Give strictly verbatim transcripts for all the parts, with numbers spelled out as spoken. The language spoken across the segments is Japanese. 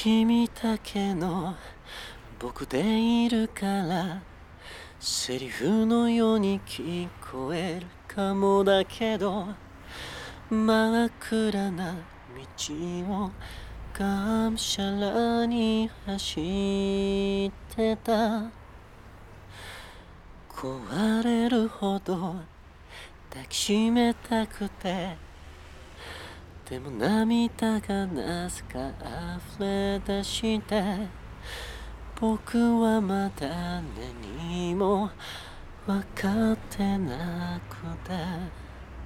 君だけの僕でいるからセリフのように聞こえるかもだけど、真っ暗な道をがむしゃらに走ってた。壊れるほど抱きしめたくて、でも涙がなぜか溢れ出して、僕はまだ何も分かってなくて。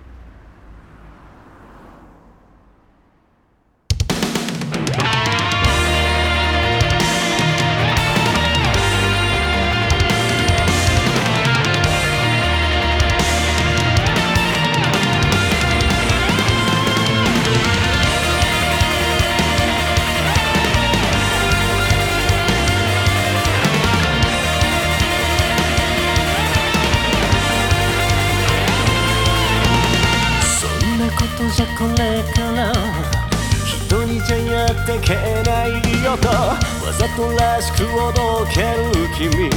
じゃこれから人にじゃやってけないよとわざとらしくおどける君、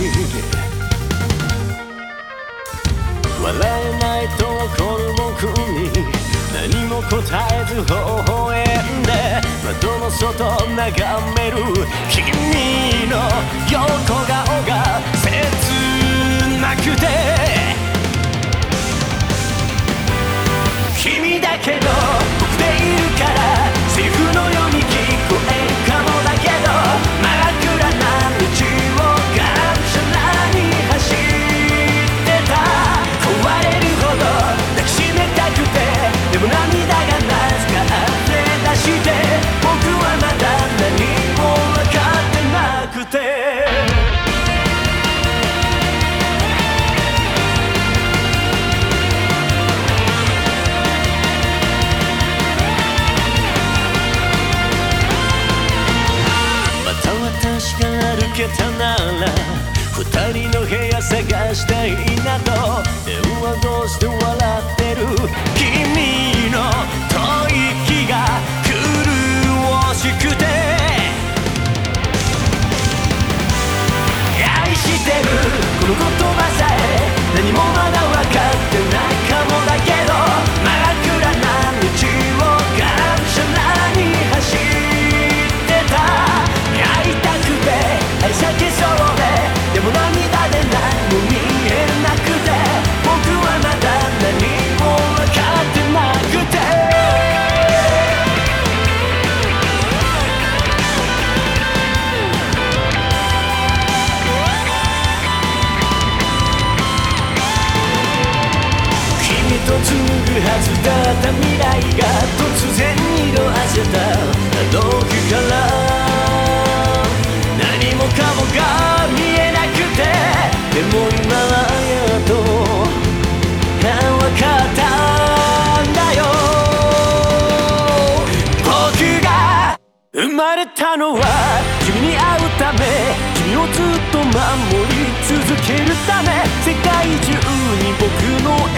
笑えないと怒る僕に何も答えず微笑んで窓の外眺める君の横顔が切なくて、君だけの僕でいるからセリフのように聞こえるかもだけど、真っ暗な道をがむしゃらに走ってた。壊れるほど抱きしめたくて、でも涙がなぜか溢れ出して、僕はまだ何も分かってなくて。私が歩けたなら二人の部屋探したいなと電話越しで笑ってる君の吐息が苦しくて、愛してるこの言葉さえ何もまだ分かってないかもだけど、真っ暗な道をがむしゃらに走ってた。会いたくて愛さけそうで、でも涙で何も見えなくて、僕はまだ何も分かってなくて。君と紡ぐはずだった未来が突然色あせたあの日から、何もかもが見えなくて、でも今はやっと分かったんだよ。僕が生まれたのは君に会うため、君をずっと守り続けるため、世界中に僕の